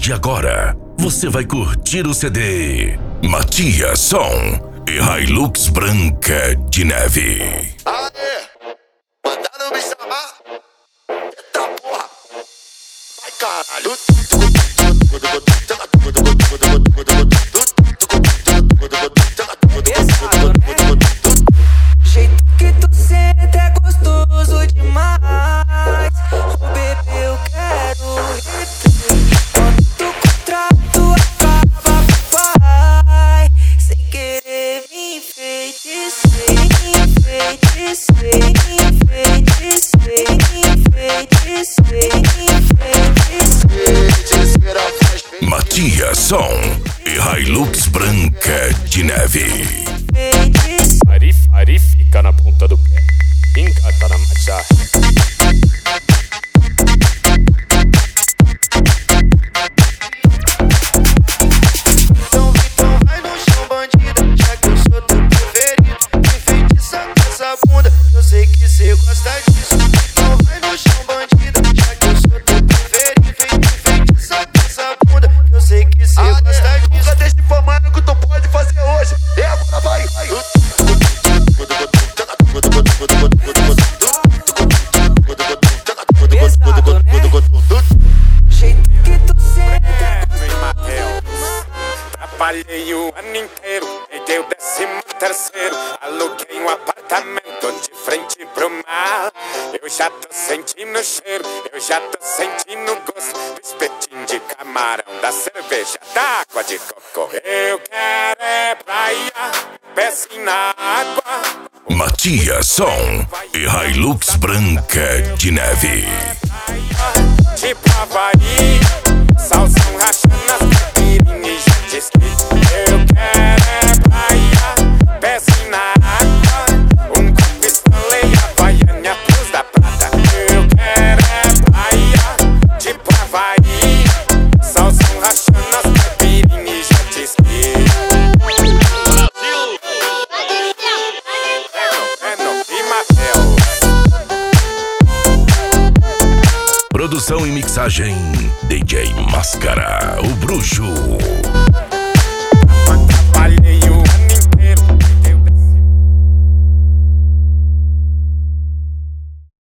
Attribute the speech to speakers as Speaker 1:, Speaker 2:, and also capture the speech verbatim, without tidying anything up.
Speaker 1: de agora, você vai curtir o C D Matias Som e Hilux Branca de Neve.
Speaker 2: Aê, mandaram me chamar? Eita porra, vai caralho.
Speaker 3: Jeito que tu senta é gostoso demais. Oh, bebê, eu quero reter. Quando tu contrato acaba, vai sem querer me enfeiticer, enfeiticer, enfeiticer, enfeiticer, enfeiticer.
Speaker 1: Matias Som e Hilux Branca de Neve.
Speaker 4: Ari, Ari fica na ponta do pé, engata na marcha.
Speaker 2: Então, então vai no chão, bandida, já que eu sou teu preferido. Enfeitiça essa bunda, eu sei que cê gosta disso. Então vai no chão, bandida, já que eu sou teu preferido. Enfeitiça essa bunda, eu sei que cê gosta disso. Nunca deixe de formar o que tu pode fazer hoje. E agora vai, vai.
Speaker 3: Jeito que tu senta é
Speaker 4: Meu Mateus, trabalhei o ano inteiro, peguei o décimo terceiro, aluguei um apartamento de frente pro mar. Eu já tô sentindo o cheiro, eu já tô sentindo o gosto do espetinho de camarão, da cerveja, da água de coco. Eu quero é praia, pezinho na água.
Speaker 1: Matias Som e Hilux Branca de Neve.
Speaker 4: Tipo Havaí, salsão rachando as caipirinhas e jet ski. Eu quero é praia, pezinho na água, um copo Stanley, Havaiana, Cruz da Prata. Eu quero é praia, tipo Havaí, salsão rachando as caipirinhas e jet ski. Eno e Mateus.
Speaker 1: Produção e mixagem D J Máscara, o Bruxo.